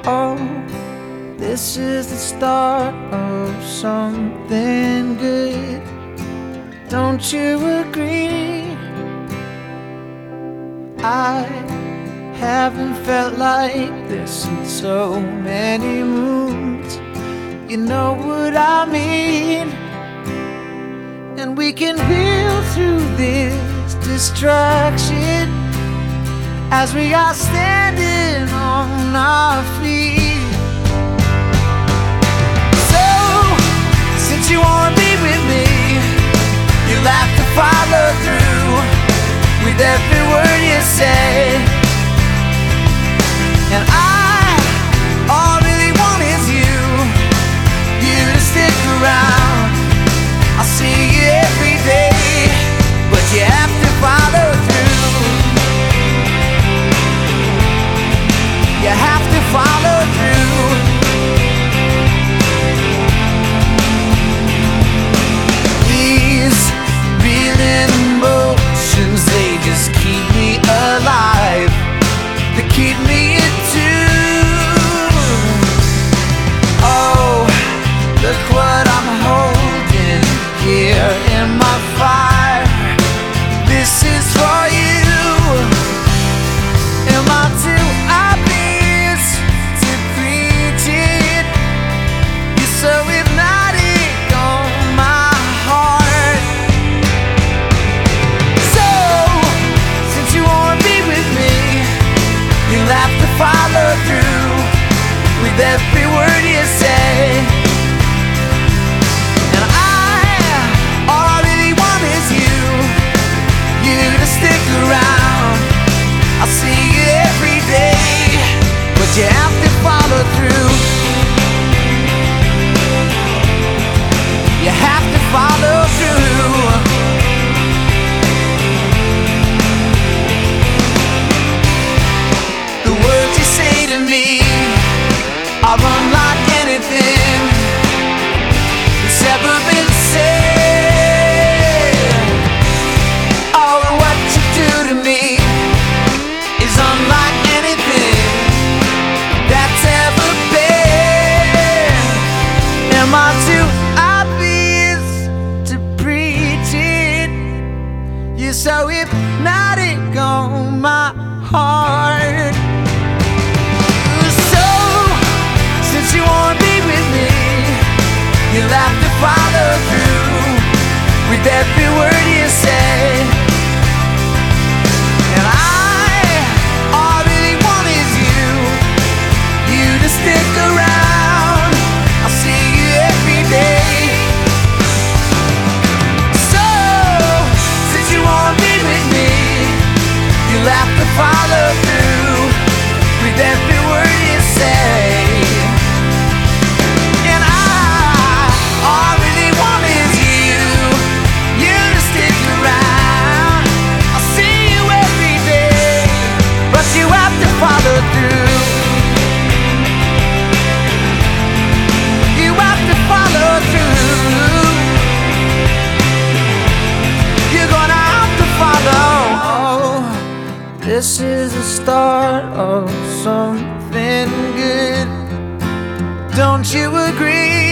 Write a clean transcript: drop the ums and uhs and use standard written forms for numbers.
Oh, this is the start of something good. Don't you agree? I haven't felt like this in so many moons. You know what I mean? And we can build through this distraction as we are standing on our feet. So, since you wanna be with me, you'll have to follow through with every word you say. And all I really want is you to stick around. I'll see you every day, but you have to follow through. You have to follow through. These reeling emotions, they just keep me alive. They keep me in tune. Oh, look what I'm holding here in my fire. This is for you. Am I too obvious to preach it? You're so hypnotic on my heart. So, since you wanna be with me, you'll have to follow through with every word you say. And all I really want is you to stick around. I'll see you every day, but you have to follow through. You have to follow through. The words you say to me are unlike anything that's ever been said. Oh, what you do to me is unlike anything that's ever been. Am I too obvious to preach it? You're so hypnotic on my heart. So, since you wanna be with me, you'll have to follow through with every word you say. And all I really want is you to stick around. I'll see you every day. So, since you wanna be with me, you'll have to follow through with every word you say. And all I really want is you to stick around. I'll see you every day, but you have to follow through. You have to follow through. You're gonna have to follow. This is the start of something good. Don't you agree?